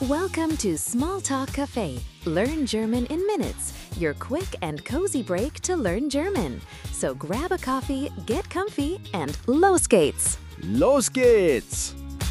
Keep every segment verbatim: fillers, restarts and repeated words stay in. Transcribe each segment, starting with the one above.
Welcome to Small Talk Cafe. Learn German in minutes. Your quick and cozy break to learn German. So grab a coffee, get comfy, and los geht's! Los geht's!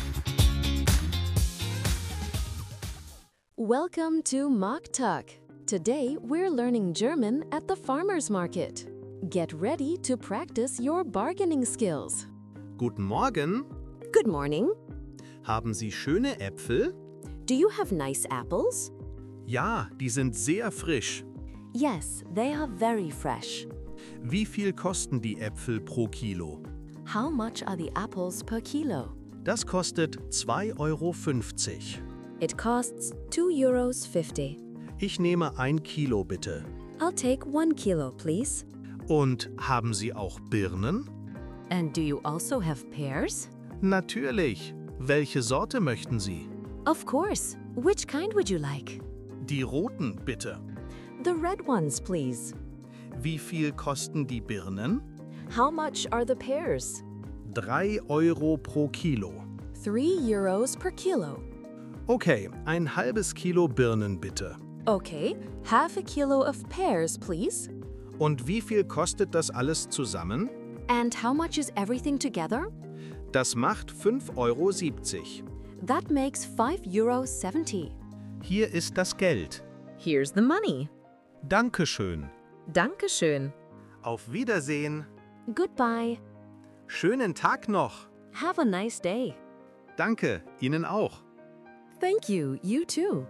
Welcome to Mock Talk. Today we're learning German at the farmer's market. Get ready to practice your bargaining skills. Guten Morgen. Good morning. Haben Sie schöne Äpfel? Do you have nice apples? Ja, die sind sehr frisch. Yes, they are very fresh. Wie viel kosten die Äpfel pro Kilo? How much are the apples per kilo? Das kostet zwei Euro fünfzig. It costs two euros fifty. Ich nehme ein Kilo bitte. I'll take one kilo, please. Und haben Sie auch Birnen? And do you also have pears? Natürlich. Welche Sorte möchten Sie? Of course. Which kind would you like? Die roten bitte. The red ones, please. Wie viel kosten die Birnen? How much are the pears? Drei Euro pro Kilo. Three euros per kilo. Okay, ein halbes Kilo Birnen bitte. Okay, half a kilo of pears, please. Und wie viel kostet das alles zusammen? And how much is everything together? Das macht fünf Euro siebzig. That makes five euros seventy. Hier ist das Geld. Here's the money. Dankeschön. Dankeschön. Auf Wiedersehen. Goodbye. Schönen Tag noch. Have a nice day. Danke, Ihnen auch. Thank you, you too.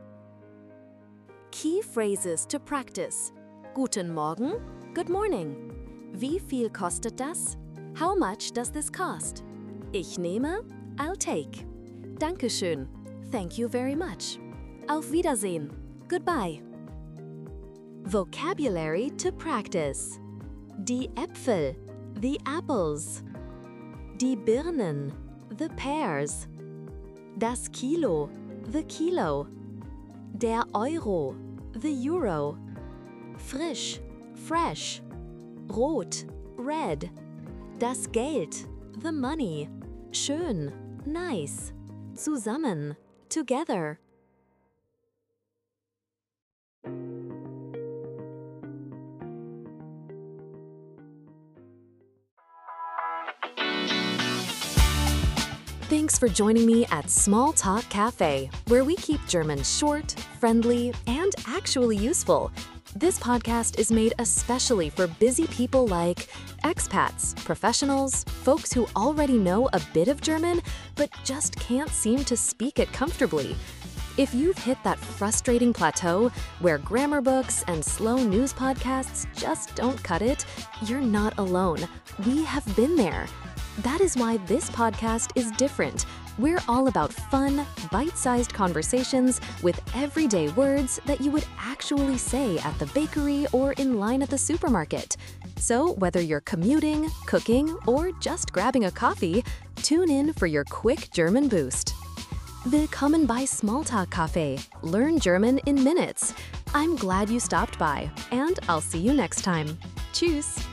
Key phrases to practice. Guten Morgen, good morning. Wie viel kostet das? How much does this cost? Ich nehme, I'll take. Dankeschön, thank you very much. Auf Wiedersehen, goodbye. Vocabulary to practice. Die Äpfel, the apples. Die Birnen, the pears. Das Kilo, the kilo. Der Euro, the euro. Frisch, fresh. Rot, red. Das Geld, the money. Schön, nice. Zusammen, together. Thanks for joining me at Small Talk Cafe, where we keep German short, friendly, and actually useful. This podcast is made especially for busy people like expats, professionals, folks who already know a bit of German but just can't seem to speak it comfortably. If you've hit that frustrating plateau where grammar books and slow news podcasts just don't cut it, you're not alone. We have been there. That is why this podcast is different. We're all about fun, bite-sized conversations with everyday words that you would actually say at the bakery or in line at the supermarket. So whether you're commuting, cooking, or just grabbing a coffee, tune in for your quick German boost. Willkommen bei Smalltalk Cafe. Learn German in minutes. I'm glad you stopped by, and I'll see you next time. Tschüss!